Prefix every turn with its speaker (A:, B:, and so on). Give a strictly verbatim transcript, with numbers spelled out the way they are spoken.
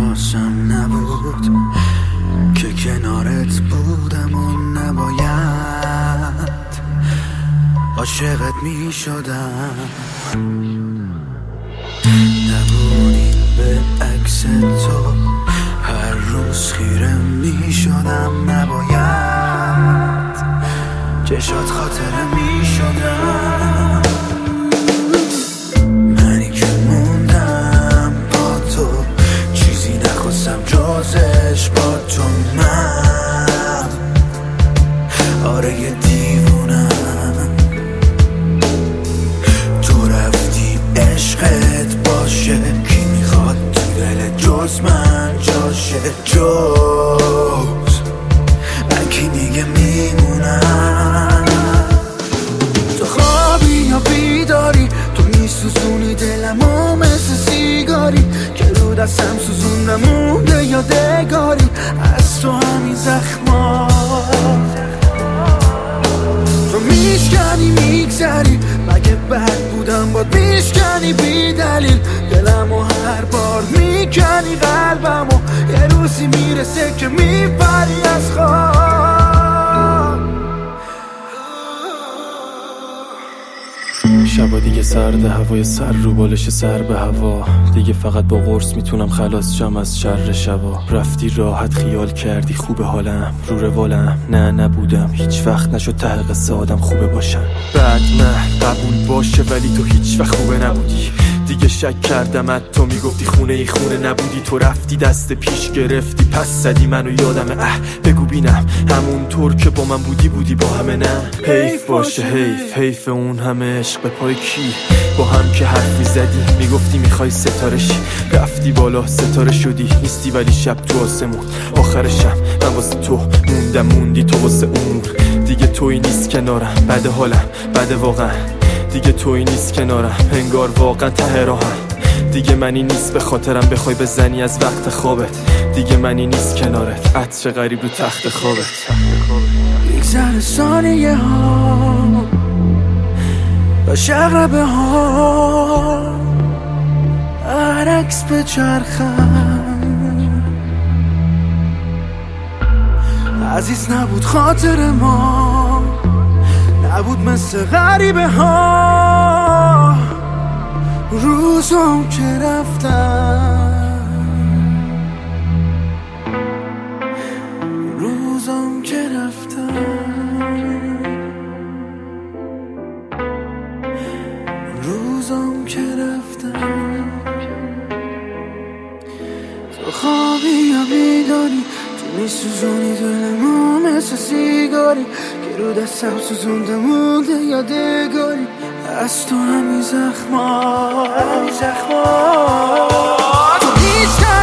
A: حواسم نبود که کنارت بودم و نباید عاشقت می شدم. نبودی به عکس تو هر روز خیره می شدم، نباید چشات خاطره می شدم. منی که موندم با تو چیزی نخواستم جزش با تو. من آره یه دیوونم، تو رفتی عشقت باشه، کی میخواد تو دل جز من جاشه؟ جز من کی دیگه میمونم؟ تو خوابی یا بیداری، تو میسوزونی دلمو مثل سیگاری که رو دستم سوزوندم مونده یادگاری از تو همین زخما. تو میشکنی میگذری، مگه بد بودم باد میشکنی بی دلیل دلمو هر بار میکنی قلبمو، یه روزی میرسه که میپری از خواب.
B: شبا دیگه سرد، هوای سر رو بالش سر به هوا، دیگه فقط با قرص میتونم خلاص شم از شر شبا. رفتی راحت خیال کردی خوبه حالم، رو روالم نه نبودم، هیچ وقت نشد ته قصه آدم خوبه باشم. بعد نه قبول باشه ولی تو هیچ وقت خوبه نبودی، دیگه شک کردم تو میگفتی خونه ای خونه نبودی. تو رفتی دست پیش گرفتی پس زدی منو یادمه، اه بگو بینم همون طور که با من بودی بودی با همه؟ نه حیف باشه حیف، حیف اون همه عشق به پای کی با هم که حرفی زدی، میگفتی میخوای ستاره شی، رفتی بالا ستاره شدی، نیستی ولی شب تو آسمون. آخرشم من واسه تو موندم موندی تو واسه اون، دیگه توی نیست کنارم، بد حالم بد واقعا، دیگه توی نیست کنارم انگار واقعا ته راهم، دیگه منی نیست به خاطرم بخوای بزنی از وقت خوابت، دیگه منی نیست کنارت عطر غریب رو تخت خوابت.
A: میگذره ثانیه ها و شغربه ها عرکس به چرخم، عزیز نبود خاطر ما، نبود مثل غریبه ها روزم که رفتم، روزم که رفتم، روزم که رفتم. تو خوابی یا بیداری، تو میسوزونی دلمو مثل سیگاری که رو دستم سوزونده مونده یادگاری از تو همین زخما، همین زخما. تو هیچ